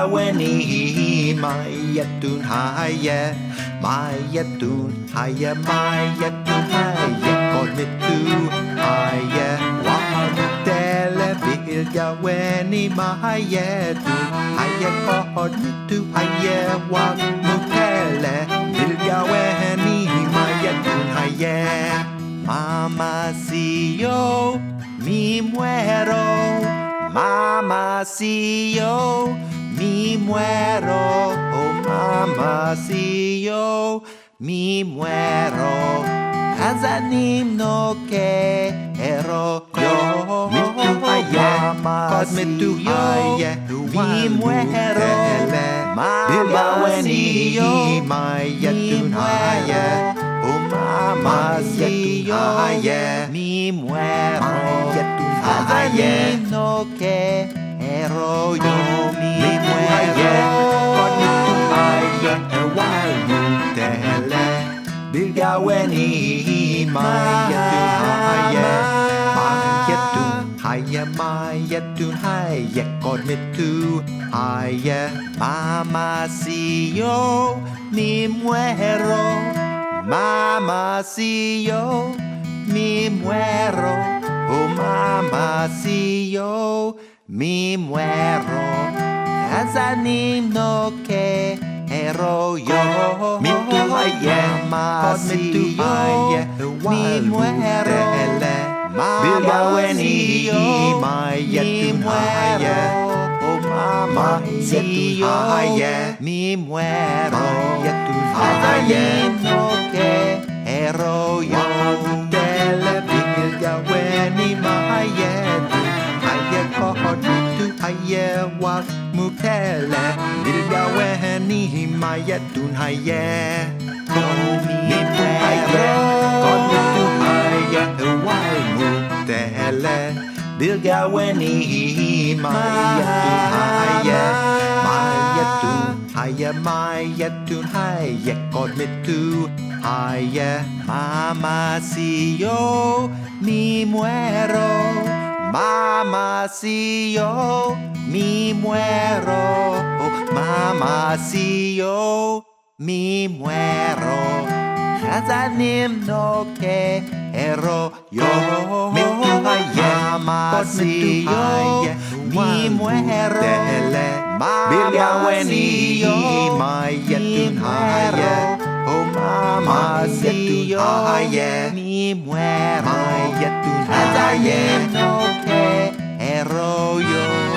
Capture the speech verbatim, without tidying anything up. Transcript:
weni mayatun haya mayatun haya mayatun haya kornitu haya wamutele bilga weni mayatun haya kornitu haya wamutele bilga weni mayatun haya mama si yo mi muero Mama, si yo mi muero, oh mama, si yo mi muero, Hazanim no quiero yo, mama, si yo mi muero, mama, si yo mi muero, oh mama, si yo mi muero. Hazanim no quiero yo mi muero con tu haya walmutele bilga weni mayatun haya mayatun haya mayatun haya con tu haya mama si yo mi muero mama si yo mi muero Oh mama, si yo mi muero, Hazanim no quiero yo. Mi tu mama, si yo mi muero, Bilga weni mi muero. Oh mama, si yo mi muero, Hazanim no quiero yo. Weni mayatun haya kornitu haya wamutele bilga weni mayatun haya kornitu haya kornitu haya wamutele bilga weni mayatun haya mayatun haya mayatun haya kornitu haya mama si yo mi muero, mama si yo mi muero, oh, mama si yo mi muero, Hazanim no quiero yo, mama si yo mi muero, bilga weni mayatun haya. Oh mama, si yo mi muero, Hazanim no quiero yo.